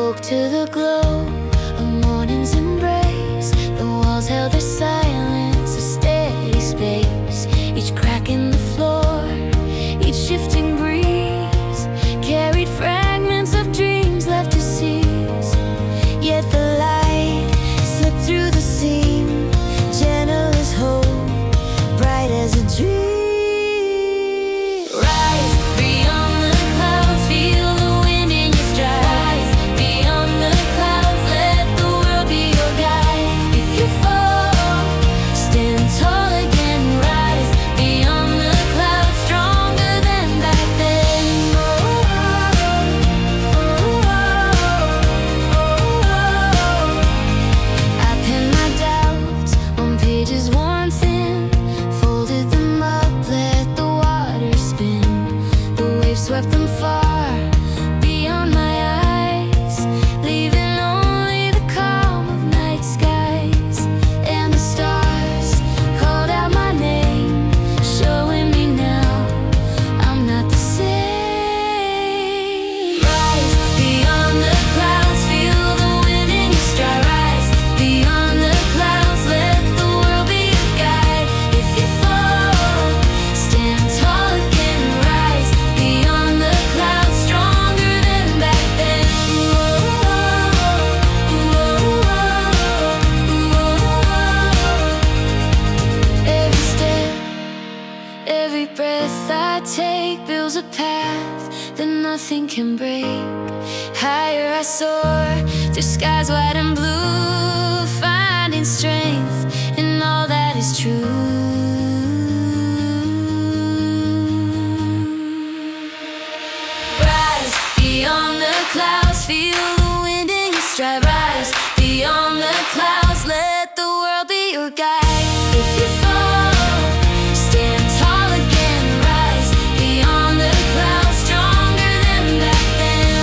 Woke to the glow of morning's embrace. The walls held their silence, a steady space. Each crack in the floor, each shifting breeze carried fragments of dreams left to seize. Yet the light slipped through the seam, gentle as hope, bright as a dream. Swept them far beyond my eyes, leaving only the calm of night skies. And the stars called out my name, showing me now I'm not the same. Rise beyond the clouds, feel the wind in your stride. Rise beyond the clouds, let the world be your guide. If you fall, stand tall again. Rise beyond the clouds, stronger than back then. Every step, every breath I take builds a path that nothing can break. Higher I soar through skies wide and blue, finding strength in all that is true. Beyond the clouds, feel the wind in your stride. Rise beyond the clouds, let the world be your guide. If you fall, stand tall again. Rise beyond the clouds, stronger than back then.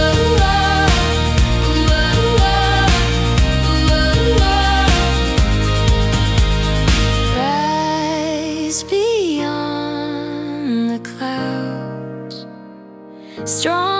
Rise beyond the clouds, strong